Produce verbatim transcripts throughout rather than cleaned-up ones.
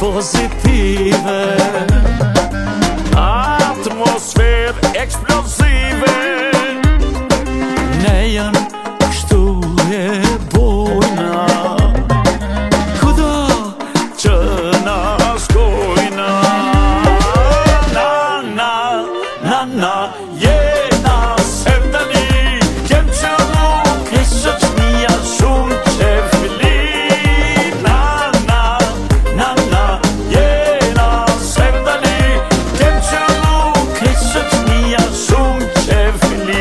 pozitive, atmosfer eksplosive. Ne janë kështu e bojna, kudo që na shkojna. Na, na, na, na, jena se tani kem qëllu kështë që mija shumë që fili. Na, na, na, na, jena se tani kem qëllu kështë që mija shumë që fili.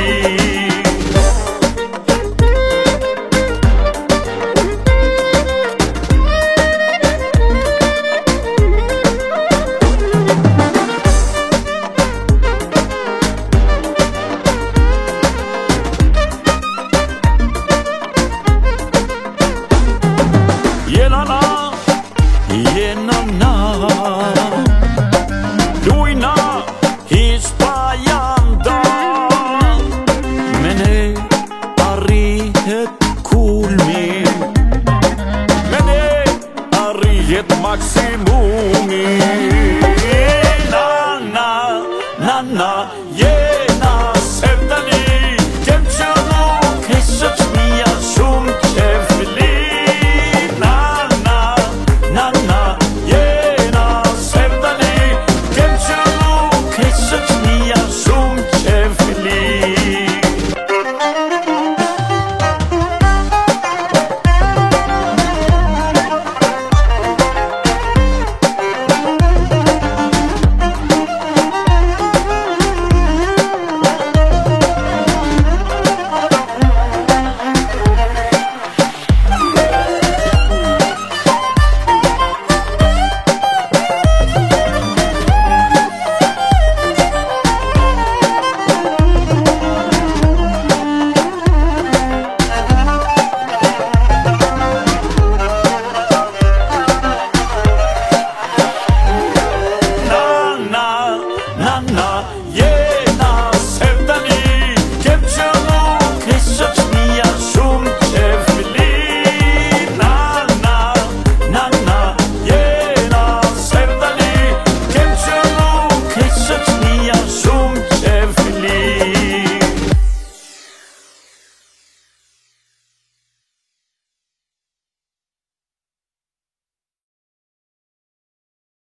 Jena na, jena na, lujna hiq pa janda. Me ne arrihet kulmi, me ne arrihet maksimumi.